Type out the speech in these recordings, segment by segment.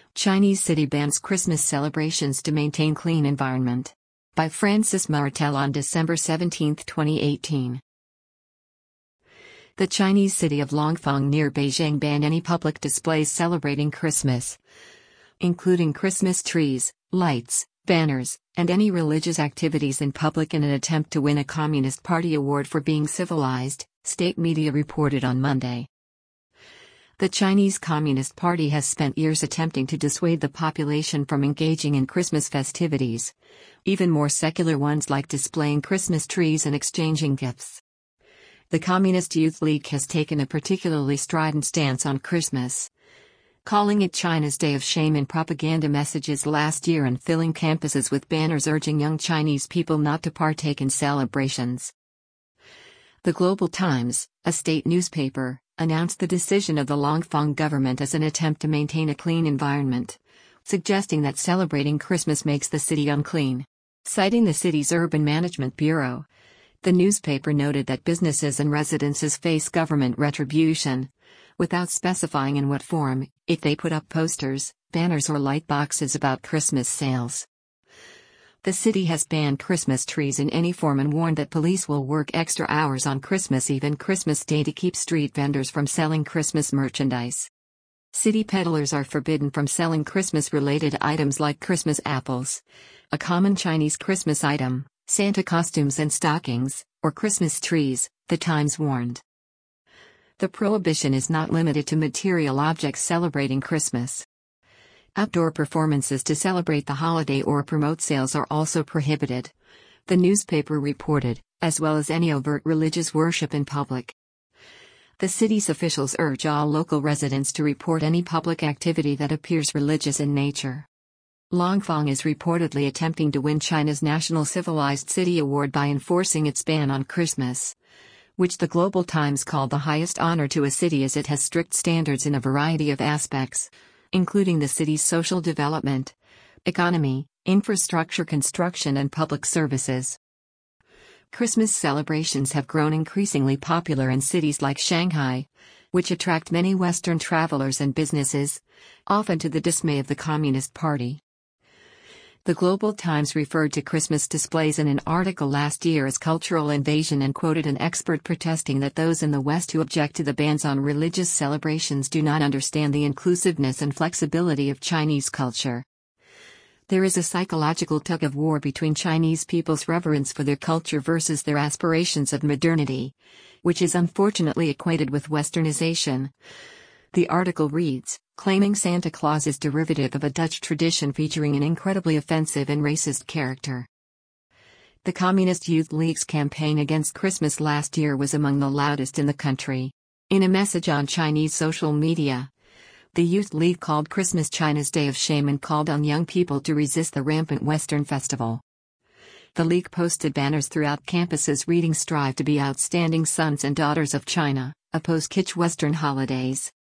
Chinese city bans Christmas celebrations to maintain clean environment. By Francis Martel on December 17, 2018. The Chinese city of Langfang near Beijing banned any public displays celebrating Christmas, including Christmas trees, lights, banners, and any religious activities in public in an attempt to win a Communist Party award for being civilized, state media reported on Monday. The Chinese Communist Party has spent years attempting to dissuade the population from engaging in Christmas festivities, even more secular ones like displaying Christmas trees and exchanging gifts. The Communist Youth League has taken a particularly strident stance on Christmas, calling it China's Day of Shame in propaganda messages last year and filling campuses with banners urging young Chinese people not to partake in celebrations. The Global Times, a state newspaper, announced the decision of the Langfang government as an attempt to maintain a clean environment, suggesting that celebrating Christmas makes the city unclean. Citing the city's Urban Management Bureau, the newspaper noted that businesses and residences face government retribution, without specifying in what form, if they put up posters, banners or light boxes about Christmas sales. The city has banned Christmas trees in any form and warned that police will work extra hours on Christmas Eve and Christmas Day to keep street vendors from selling Christmas merchandise. City peddlers are forbidden from selling Christmas-related items like Christmas apples, a common Chinese Christmas item, Santa costumes and stockings, or Christmas trees, the Times warned. The prohibition is not limited to material objects celebrating Christmas. Outdoor performances to celebrate the holiday or promote sales are also prohibited, the newspaper reported, as well as any overt religious worship in public. The city's officials urge all local residents to report any public activity that appears religious in nature. Langfang is reportedly attempting to win China's National Civilized City Award by enforcing its ban on Christmas, which the Global Times called the highest honor to a city as it has strict standards in a variety of aspects, including the city's social development, economy, infrastructure construction and public services. Christmas celebrations have grown increasingly popular in cities like Shanghai, which attract many Western travelers and businesses, often to the dismay of the Communist Party. The Global Times referred to Christmas displays in an article last year as cultural invasion and quoted an expert protesting that those in the West who object to the bans on religious celebrations do not understand the inclusiveness and flexibility of Chinese culture. There is a psychological tug-of-war between Chinese people's reverence for their culture versus their aspirations of modernity, which is unfortunately equated with Westernization. The article reads, claiming Santa Claus is derivative of a Dutch tradition featuring an incredibly offensive and racist character. The Communist Youth League's campaign against Christmas last year was among the loudest in the country. In a message on Chinese social media, the Youth League called Christmas China's Day of Shame and called on young people to resist the rampant Western festival. The League posted banners throughout campuses reading "Strive to be outstanding sons and daughters of China, oppose kitsch Western holidays."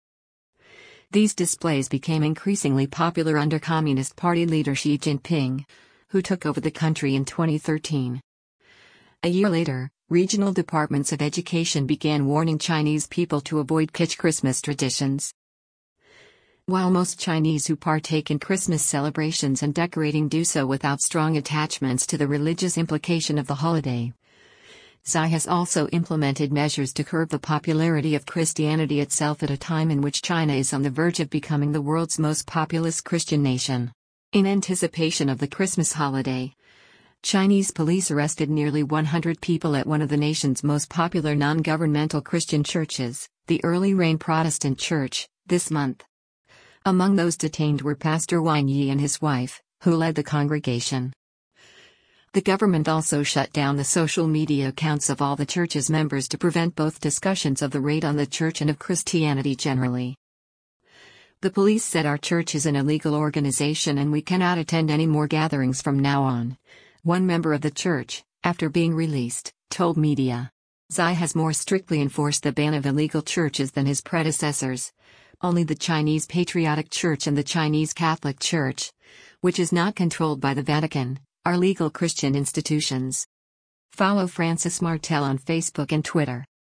These displays became increasingly popular under Communist Party leader Xi Jinping, who took over the country in 2013. A year later, regional departments of education began warning Chinese people to avoid kitsch Christmas traditions. While most Chinese who partake in Christmas celebrations and decorating do so without strong attachments to the religious implication of the holiday, Xi has also implemented measures to curb the popularity of Christianity itself at a time in which China is on the verge of becoming the world's most populous Christian nation. In anticipation of the Christmas holiday, Chinese police arrested nearly 100 people at one of the nation's most popular non-governmental Christian churches, the Early Rain Protestant Church, this month. Among those detained were Pastor Wang Yi and his wife, who led the congregation. The government also shut down the social media accounts of all the church's members to prevent both discussions of the raid on the church and of Christianity generally. The police said our church is an illegal organization and we cannot attend any more gatherings from now on, one member of the church, after being released, told media. Xi has more strictly enforced the ban of illegal churches than his predecessors. Only the Chinese Patriotic Church and the Chinese Catholic Church, which is not controlled by the Vatican, are legal Christian institutions. Follow Francis Martel on Facebook and Twitter.